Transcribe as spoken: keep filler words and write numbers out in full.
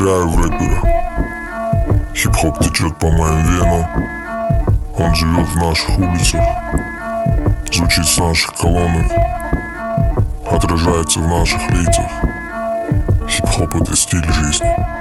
стреляю в рэпера. Хип-хоп течет по моим венам. Он живет в наших улицах, звучит с наших колонок, отражается в наших лицах. Хип-хоп — это стиль жизни.